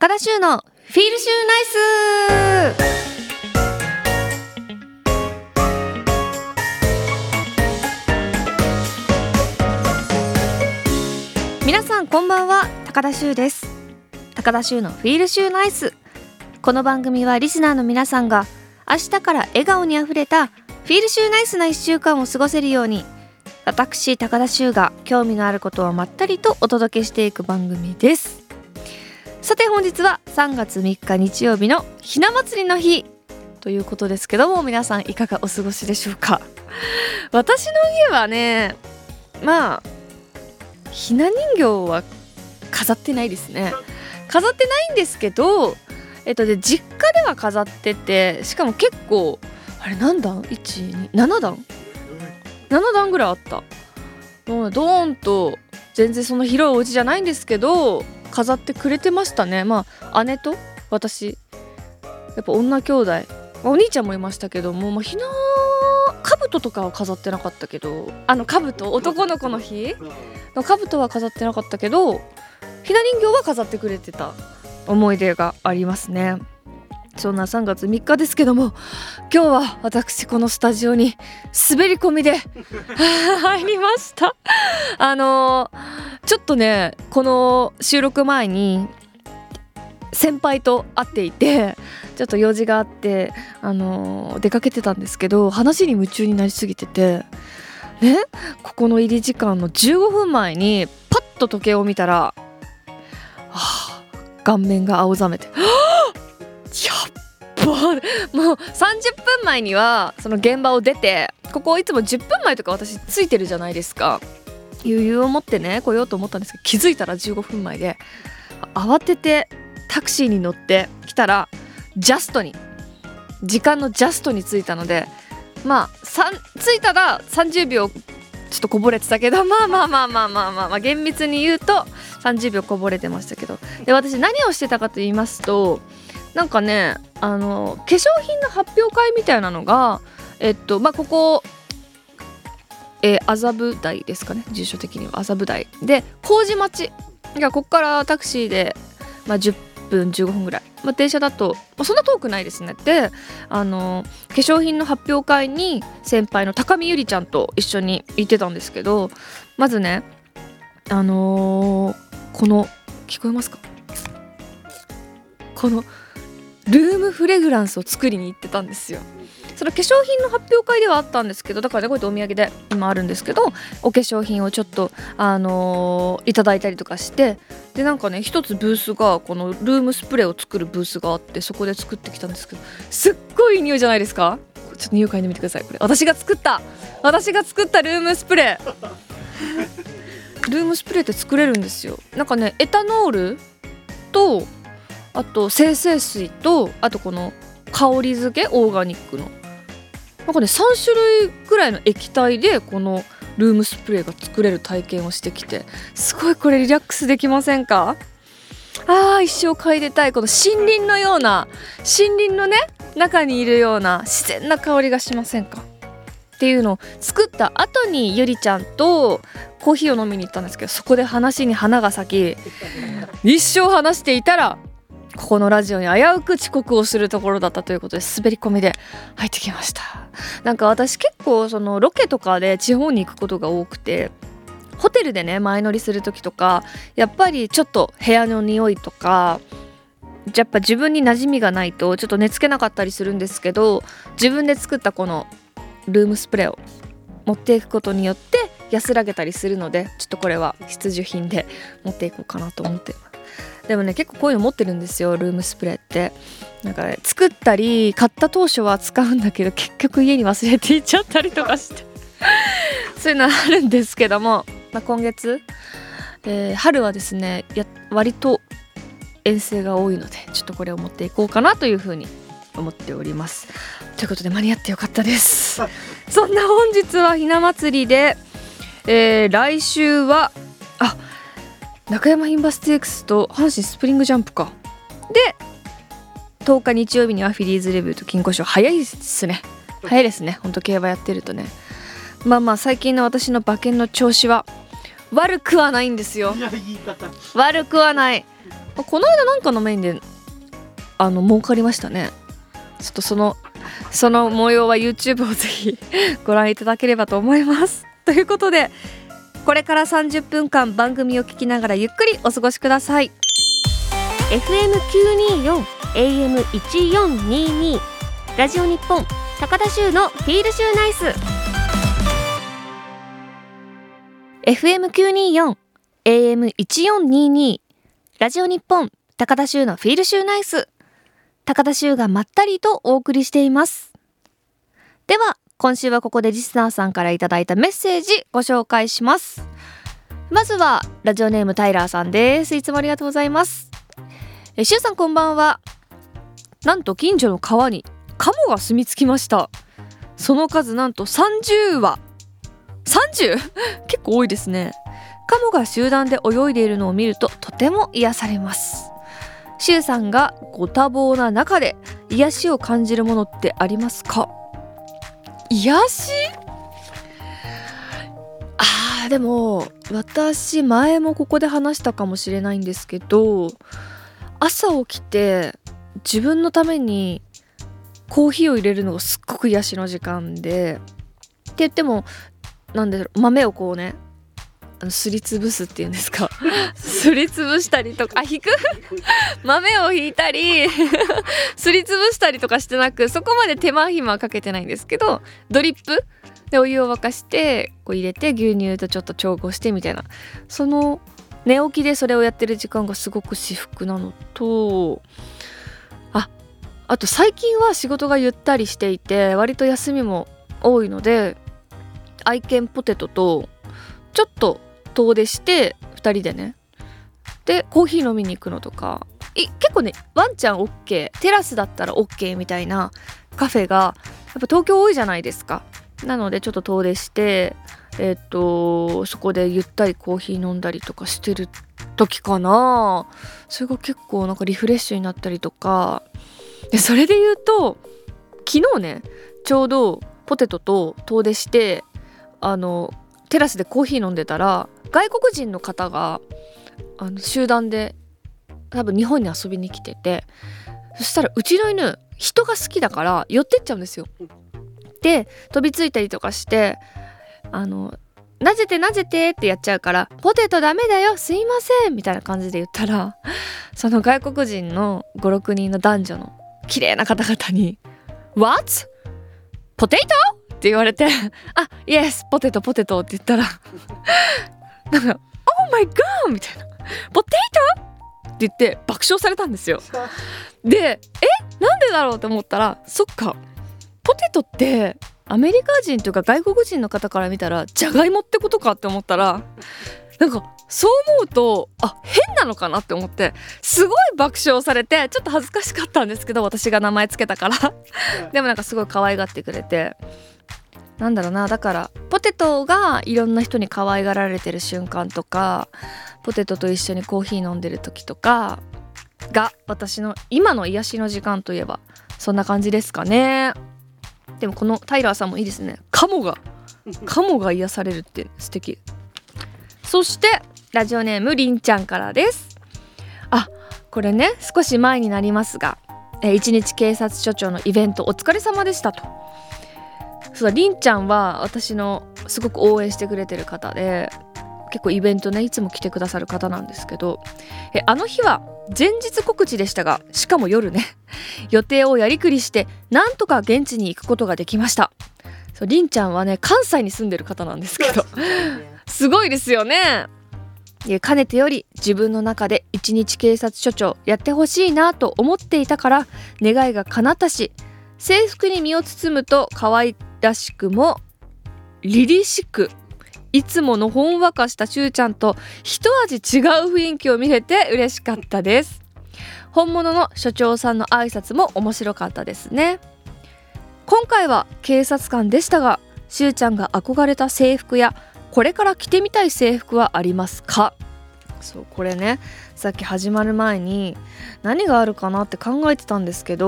高田修のフィールシューナイス。皆さんこんばんは、高田修です。高田修のフィールシューナイス。この番組はリスナーの皆さんが明日から笑顔にあふれたフィールシューナイスな1週間を過ごせるように、私高田修が興味のあることをまったりとお届けしていく番組です。さて本日は3月3日日曜日のひな祭りの日ということですけども、皆さんいかがお過ごしでしょうか。私の家はね、ひな人形は飾ってないですね。飾ってないんですけど、実家では飾ってて、しかも結構あれ何段 ?1、2、7段7段ぐらいあった。もうドーンと全然その広いお家じゃないんですけど飾ってくれてましたね。姉と私、やっぱ女兄弟、お兄ちゃんもいましたけども、ひな兜とかは飾ってなかったけど、兜、男の子の日の兜は飾ってなかったけど、ひな人形は飾ってくれてた思い出がありますね。そんな3月3日ですけども、今日は私このスタジオに滑り込みで入りました。ちょっとね、この収録前に先輩と会っていて、ちょっと用事があって出かけてたんですけど、話に夢中になりすぎててね、ここの入り時間の15分前にパッと時計を見たら、顔面が青ざめて、やっば、もう30分前にはその現場を出て、ここいつも10分前とか私ついてるじゃないですか。余裕を持ってね来ようと思ったんですけど、気づいたら15分前で、慌ててタクシーに乗ってきたら時間のジャストに着いたので、着いたら30秒ちょっとこぼれてたけど、厳密に言うと30秒こぼれてましたけど、で私何をしてたかと言いますと、なんかね、化粧品の発表会みたいなのがここ麻布台ですかね、住所的には麻布台で、麹町がここからタクシーで、10分15分ぐらい、電車だと、そんな遠くないですね。で化粧品の発表会に先輩の高見ゆりちゃんと一緒に行ってたんですけど、まずねこの聞こえますか、このルームフレグランスを作りに行ってたんですよ。その化粧品の発表会ではあったんですけど、だからね、こうやってお土産で今あるんですけど、お化粧品をちょっといただいたりとかして、でなんかね、一つブースがこのルームスプレーを作るブースがあって、そこで作ってきたんですけど、すっごいいい匂いじゃないですか。ちょっと匂い嗅いでみてください。これ私が作ったルームスプレールームスプレーって作れるんですよ。なんかね、エタノールと、あと精製水と、あとこの香り付けオーガニックのなんかね、3種類ぐらいの液体でこのルームスプレーが作れる体験をしてきて、すごいこれリラックスできませんか？一生嗅いでたい、この森林のような、森林のね中にいるような自然な香りがしませんかっていうのを作った後に、ゆりちゃんとコーヒーを飲みに行ったんですけど、そこで話に花が咲き、一生話していたらここのラジオに危うく遅刻をするところだったということで、滑り込みで入ってきました。なんか私結構そのロケとかで地方に行くことが多くて、ホテルでね前乗りする時とか、やっぱりちょっと部屋の匂いとか、やっぱ自分に馴染みがないとちょっと寝つけなかったりするんですけど、自分で作ったこのルームスプレーを持っていくことによって安らげたりするので、ちょっとこれは必需品で持っていこうかなと思っています。でもね、結構こういうの持ってるんですよ、ルームスプレーって。なんかね、作ったり買った当初は使うんだけど、結局家に忘れていっちゃったりとかしてそういうのあるんですけども、今月、春はですね、割と遠征が多いので、ちょっとこれを持っていこうかなというふうに思っております。ということで間に合ってよかったですそんな本日はひな祭りで、来週は中山牝馬ステークスと阪神スプリングジャンプかで、10日日曜日にはフィリーズレビューと金庫賞。早いですねほんと競馬やってるとね。最近の私の馬券の調子は悪くはないんですよ。 いや、言い方。 悪くはない。この間なんかのメインで儲かりましたね。ちょっとその模様は YouTube をぜひご覧いただければと思います。ということで、これから30分間番組を聞きながらゆっくりお過ごしください。 FM924 AM1422 ラジオ日本高田州のフィールシューナイス。 FM924 AM1422 ラジオ日本高田州のフィールシューナイス。高田州がまったりとお送りしています。では今週はここでリスナーさんからいただいたメッセージご紹介します。まずはラジオネームタイラーさんです。いつもありがとうございます。シュウさんこんばんは。なんと近所の川にカモが住み着きました。その数なんと30羽。 30? 結構多いですね。カモが集団で泳いでいるのを見るととても癒されます。シュウさんがご多忙な中で癒しを感じるものってありますか？癒し？でも私前もここで話したかもしれないんですけど、朝起きて自分のためにコーヒーを入れるのがすっごく癒しの時間で、って言ってもなんで豆をこうねすりつぶすっていうんですかすりつぶしたりとか引く豆を引いたりすりつぶしたりとかしてなく、そこまで手間暇かけてないんですけど、ドリップでお湯を沸かしてこう入れて牛乳とちょっと調合してみたいな、その寝起きでそれをやってる時間がすごく至福なのと、あと最近は仕事がゆったりしていて割と休みも多いので、愛犬ポテトとちょっと遠出して2人でねでコーヒー飲みに行くのとか、結構ねワンちゃん OK、 テラスだったら OK みたいなカフェがやっぱ東京多いじゃないですか。なのでちょっと遠出してそこでゆったりコーヒー飲んだりとかしてる時かな。それが結構なんかリフレッシュになったりとかで、それで言うと昨日ねちょうどポテトと遠出してテラスでコーヒー飲んでたら外国人の方が集団で多分日本に遊びに来てて、そしたらうちの犬人が好きだから寄ってっちゃうんですよ。で飛びついたりとかしてなぜてなぜてってやっちゃうから、ポテトダメだよすいませんみたいな感じで言ったら、その外国人の 5,6 人の男女の綺麗な方々に What? ポテトって言われてあ、Yes ポテトポテトって言ったらなんか Oh my god みたいな、ポテトって言って爆笑されたんですよ。でなんでだろうと思ったら、そっかポテトってアメリカ人というか外国人の方から見たらジャガイモってことかって思ったら、なんかそう思うと変なのかなって思ってすごい爆笑されて、ちょっと恥ずかしかったんですけど私が名前つけたからでもなんかすごい可愛がってくれて、なんだろうな、だからポテトがいろんな人に可愛がられてる瞬間とか、ポテトと一緒にコーヒー飲んでる時とかが私の今の癒しの時間といえばそんな感じですかね。でもこのタイラーさんもいいですね。カモが癒されるって素敵。そしてラジオネームりんちゃんからです。これね少し前になりますが、一日警察署長のイベントお疲れ様でしたと。そうだ、りんちゃんは私のすごく応援してくれてる方で、結構イベントねいつも来てくださる方なんですけど、あの日は前日告知でしたが、しかも夜ね予定をやりくりしてなんとか現地に行くことができました。そう、りんちゃんはね関西に住んでる方なんですけどすごいですよね。かねてより自分の中で一日警察署長やってほしいなと思っていたから願いが叶ったし、制服に身を包むと可愛らしくも凛々しく、いつものほんわかしたしゅうちゃんと一味違う雰囲気を見れて嬉しかったです。本物の署長さんの挨拶も面白かったですね。今回は警察官でしたが、しゅうちゃんが憧れた制服やこれから着てみたい制服はありますか？そう、これねさっき始まる前に何があるかなって考えてたんですけ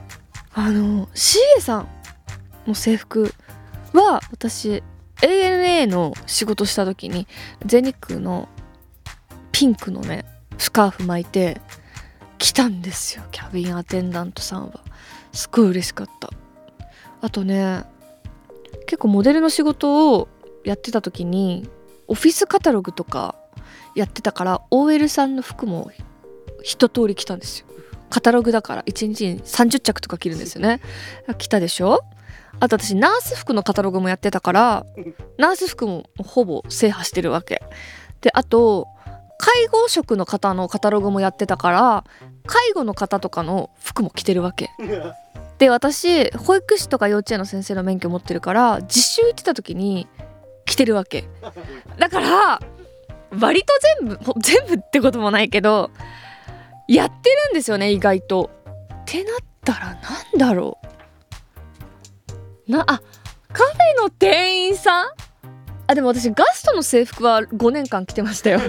ど、CA さんの制服は私 ANA ANA の仕事した時に全日空のピンクのねスカーフ巻いて来たんですよ、キャビンアテンダントさんは。すごい嬉しかった。あとね、結構モデルの仕事をやってた時にオフィスカタログとかやってたから OL さんの服も一通り着たんですよ。カタログだから1日に30着とか着るんですよね。着たでしょ。あと私ナース服のカタログもやってたからナース服もほぼ制覇してるわけで、あと介護職の方のカタログもやってたから介護の方とかの服も着てるわけで、私保育士とか幼稚園の先生の免許持ってるから実習行ってた時に着てるわけだから、割と全部ってこともないけどやってるんですよね、意外と。ってなったらなんだろうカフェの店員さん。でも私ガストの制服は5年間着てましたよ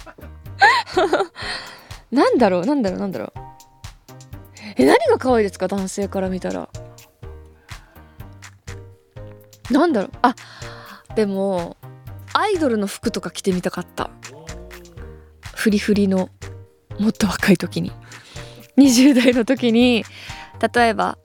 なんだろう何が可愛いですか、男性から見たら。なんだろう、でもアイドルの服とか着てみたかった。フリフリの、もっと若い時に20代の時に、例えば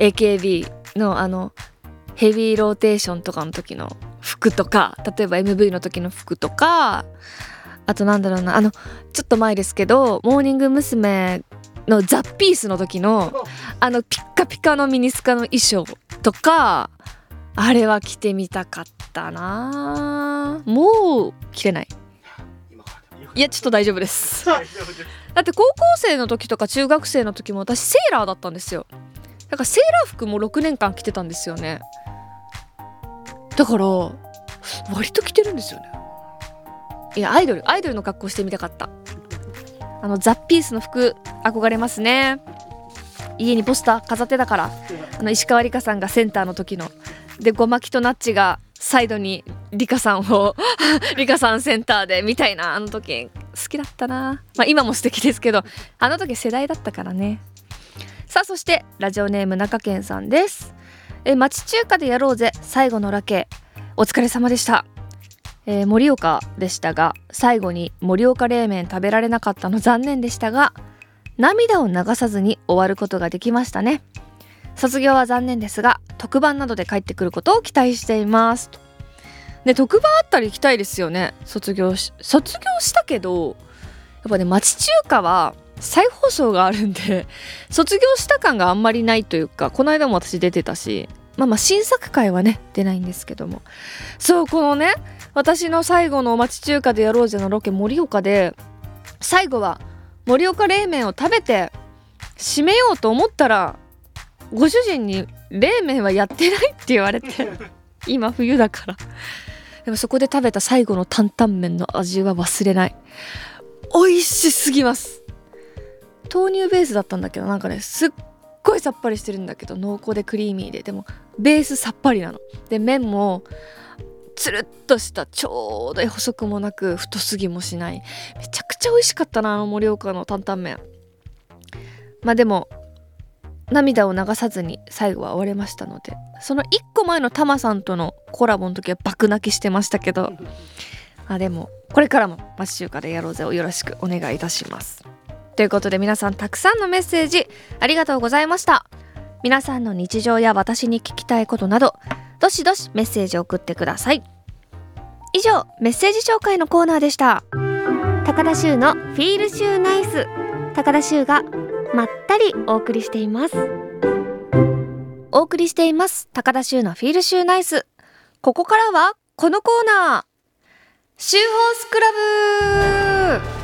AKB のヘビーローテーションとかの時の服とか、例えば MV の時の服とか、あとなんだろうな、ちょっと前ですけどモーニング娘。のザ・ピースの時のピッカピカのミニスカの衣装とか、あれは着てみたかったな。もう着れない。いやちょっと大丈夫ですだって高校生の時とか中学生の時も私セーラーだったんですよ。だからセーラー服も6年間着てたんですよね。だから割と着てるんですよね。いやアイドルの格好してみたかった。ザ・ピースの服憧れますね。家にポスター飾ってたから、石川梨花さんがセンターの時ので、ゴマキとナッチがサイドに梨花さんを梨花さんセンターでみたいな、時好きだったな。今も素敵ですけど時世代だったからね。さあそしてラジオネーム中堅さんです。町中華でやろうぜ最後のラケお疲れ様でした。盛岡でしたが最後に盛岡冷麺食べられなかったの残念でしたが涙を流さずに終わることができましたね。卒業は残念ですが特番などで帰ってくることを期待していますと。で特番あったり行きたいですよね。卒業したけどやっぱね町中華は再放送があるんで卒業した感があんまりないというか、この間も私出てたし、新作回はね出ないんですけども、そうこのね私の最後の町中華でやろうぜのロケ盛岡で最後は盛岡冷麺を食べて締めようと思ったらご主人に冷麺はやってないって言われて今冬だから。でもそこで食べた最後の担々麺の味は忘れない。美味しすぎます。豆乳ベースだったんだけどすっごいさっぱりしてるんだけど濃厚でクリーミーで、でもベースさっぱりなので、麺もつるっとしたちょうど細くもなく太すぎもしない、めちゃくちゃ美味しかったな盛岡の担々麺。でも涙を流さずに最後は終われましたので、その1個前のタマさんとのコラボの時は爆泣きしてましたけどでもこれからも町中華でやろうぜをよろしくお願いいたします。ということで皆さんたくさんのメッセージありがとうございました。皆さんの日常や私に聞きたいことなどどしどしメッセージを送ってください。以上メッセージ紹介のコーナーでした。 高田修のフィールシューナイス、高田修がまったりお送りしています。 お送りしています高田修のフィールシューナイス。ここからはこのコーナー、シューホースクラブ。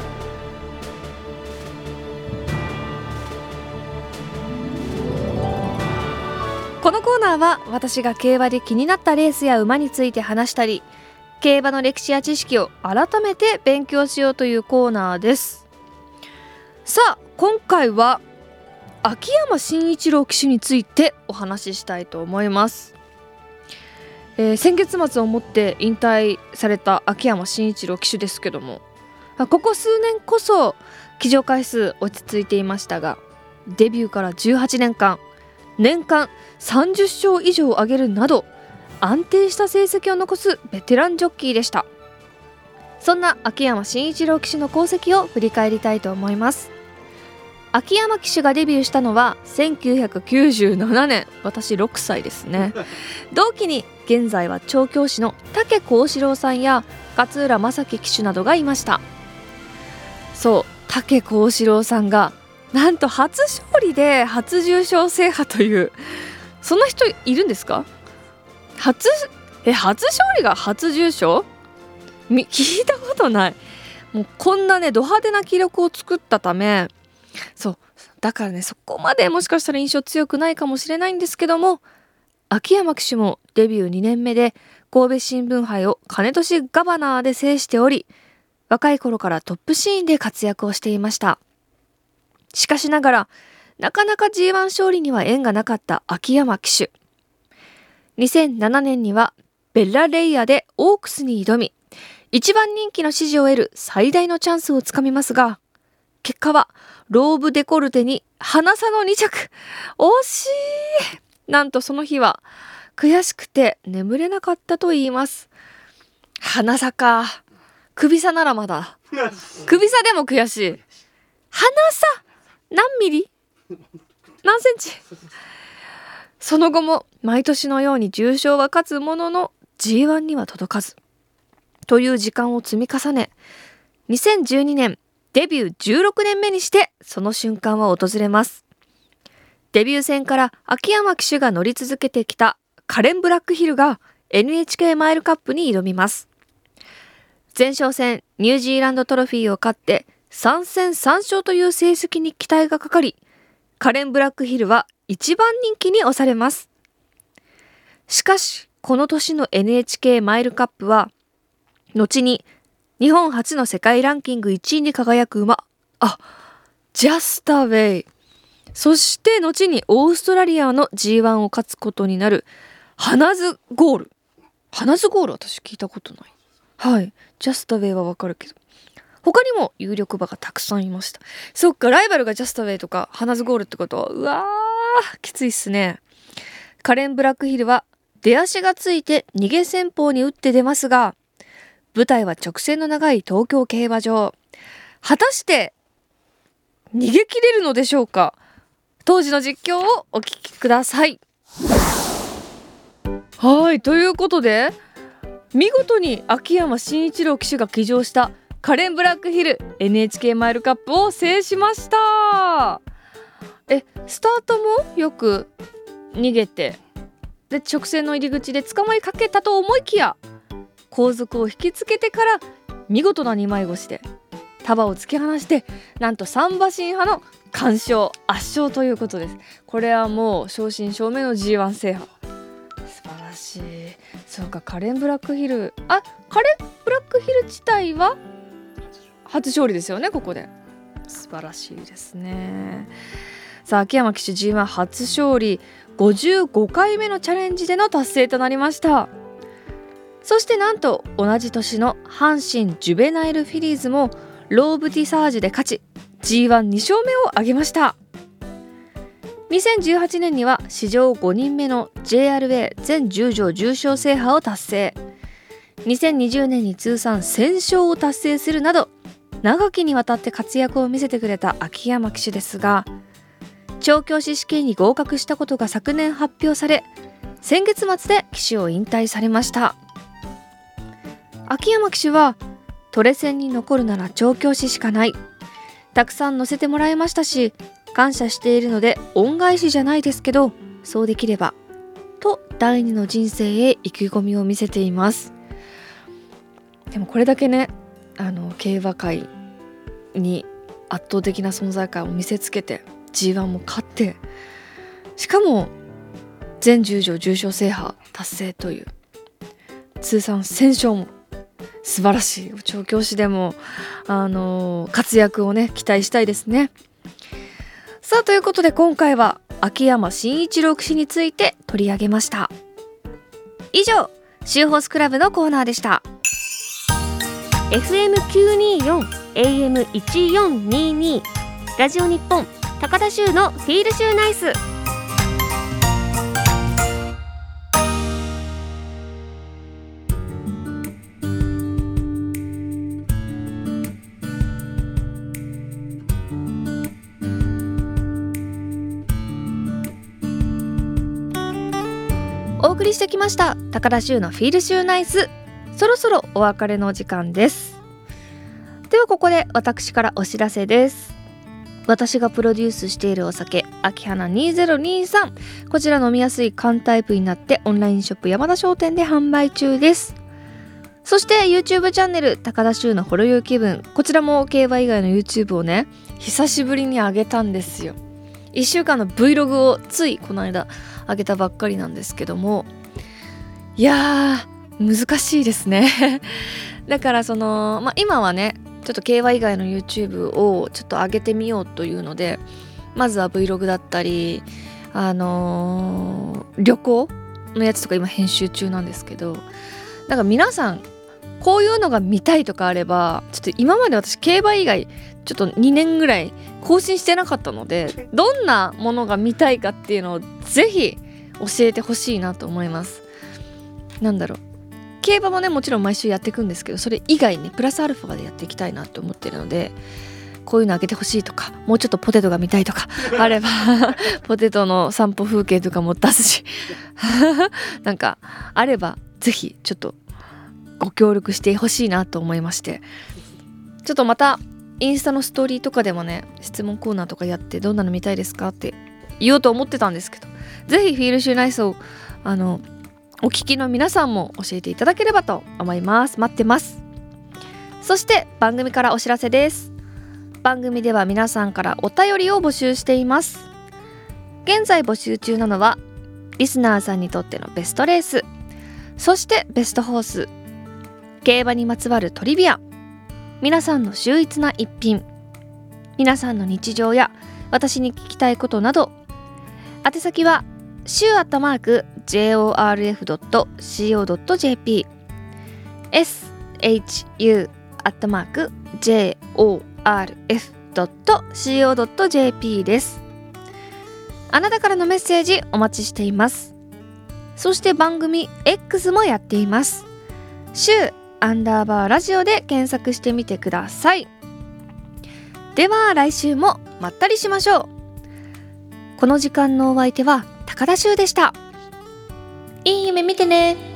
このコーナーは私が競馬で気になったレースや馬について話したり、競馬の歴史や知識を改めて勉強しようというコーナーです。さあ今回は秋山慎一郎騎手についてお話ししたいと思います。先月末をもって引退された秋山慎一郎騎手ですけども、ここ数年こそ騎乗回数落ち着いていましたが、デビューから18年間年間30勝以上を挙げるなど安定した成績を残すベテランジョッキーでした。そんな秋山慎一郎騎手の功績を振り返りたいと思います。秋山騎手がデビューしたのは1997年、私6歳ですね。同期に現在は調教師の武幸四郎さんや勝浦正樹騎手などがいました。そう、武幸四郎さんがなんと初勝利で初重賞制覇という、そんな人いるんですか？初勝利が初重賞？聞いたことない。もうこんなねド派手な記録を作ったため、そうだからね、そこまでもしかしたら印象強くないかもしれないんですけども、秋山騎手もデビュー2年目で神戸新聞杯を金年ガバナーで制しており、若い頃からトップシーンで活躍をしていました。しかしながらなかなか G1 勝利には縁がなかった秋山騎手。2007年にはベッラレイヤでオークスに挑み、一番人気の支持を得る最大のチャンスをつかみますが、結果はローブデコルテに花差の2着。惜しい。なんとその日は悔しくて眠れなかったと言います。花差か。首差ならまだ。首差でも悔しい。花差何ミリ？何センチ？その後も毎年のように重賞は勝つものの G1 には届かずという時間を積み重ね、2012年デビュー16年目にしてその瞬間は訪れます。デビュー戦から秋山騎手が乗り続けてきたカレン・ブラックヒルが NHK マイルカップに挑みます。前哨戦ニュージーランドトロフィーを勝って3戦3勝という成績に期待がかかり、カレン・ブラックヒルは一番人気に押されます。しかしこの年の NHK マイルカップは後に日本初の世界ランキング1位に輝く馬、ジャスタウェイ、そして後にオーストラリアの G1 を勝つことになるハナズゴール。私聞いたことない。はい、ジャスタウェイはわかるけど、他にも有力馬がたくさんいました。そっか、ライバルがジャスタウェイとかハナズゴールってことは、うわーきついっすね。カレン・ブラックヒルは出足がついて逃げ戦法に打って出ますが、舞台は直線の長い東京競馬場。果たして逃げ切れるのでしょうか。当時の実況をお聞きください。はい、ということで見事に秋山慎一郎騎手が騎乗したカレン・ブラックヒル NHK マイルカップを制しました。スタートもよく逃げて、で直線の入り口で捕まりかけたと思いきや、後続を引きつけてから見事な2枚越しで束を突き放して、なんと3馬身派の完勝圧勝ということです。これはもう正真正銘の G1 制覇、素晴らしい。そうか、カレン・ブラックヒル、カレン・ブラックヒル自体は初勝利ですよね。ここで素晴らしいですね。さあ、秋山騎手 G1 初勝利、55回目のチャレンジでの達成となりました。そしてなんと同じ年の阪神ジュベナイルフィリーズもローブティサージュで勝ち G12 勝目を挙げました。2018年には史上5人目の JRA 全10場重賞制覇を達成。2020年に通算1000勝を達成するなど長きにわたって活躍を見せてくれた秋山騎手ですが、調教師試験に合格したことが昨年発表され、先月末で騎手を引退されました。秋山騎手はトレセンに残るなら調教師しかない、たくさん乗せてもらいましたし感謝しているので恩返しじゃないですけどそうできればと第二の人生へ意気込みを見せています。でもこれだけね、競馬界に圧倒的な存在感を見せつけて G1 も勝って、しかも全10場重賞制覇達成という通算1000勝も素晴らしい。調教師でも活躍をね期待したいですね。さあ、ということで今回は秋山慎一郎騎手について取り上げました。以上、シューホースクラブのコーナーでした。 FM924 AM1422 ラジオ日本高田州のフィールシューナイス。 お送りしてきました高田修のフィールシューナイス、そろそろお別れのお時間です。ではここで私からお知らせです。私がプロデュースしているお酒秋花2023、こちら飲みやすい缶タイプになってオンラインショップ山田商店で販売中です。そして YouTube チャンネル高田修のほろ酔い気分、こちらも競馬以外の YouTube をね久しぶりに上げたんですよ。1週間の Vlog をついこの間上げたばっかりなんですけども、いやー難しいですねだから今はねちょっと競馬以外の YouTube をちょっと上げてみようというので、まずは Vlog だったり旅行のやつとか今編集中なんですけど、なんか皆さんこういうのが見たいとかあれば、ちょっと今まで私競馬以外ちょっと2年ぐらい更新してなかったので、どんなものが見たいかっていうのをぜひ教えてほしいなと思います。なんだろう、競馬もねもちろん毎週やっていくんですけど、それ以外にプラスアルファでやっていきたいなと思ってるので、こういうのあげてほしいとか、もうちょっとポテトが見たいとかあればポテトの散歩風景とかも出すしなんかあればぜひちょっとご協力してほしいなと思いまして、ちょっとまたインスタのストーリーとかでもね質問コーナーとかやって、どんなの見たいですかって言おうと思ってたんですけど、ぜひフィールシューナイスをお聞きの皆さんも教えていただければと思います。待ってます。そして番組からお知らせです。番組では皆さんからお便りを募集しています。現在募集中なのはリスナーさんにとってのベストレース、そしてベストホース、競馬にまつわるトリビア、皆さんの秀逸な一品、皆さんの日常や私に聞きたいことなど、宛先はshu@jorf.co.jp shu@jorf.co.jp です。あなたからのメッセージお待ちしています。そして番組 X もやっています。@ラジオで検索してみてください。では来週もまったりしましょう。この時間のお相手は高田修でした。いい夢見てね。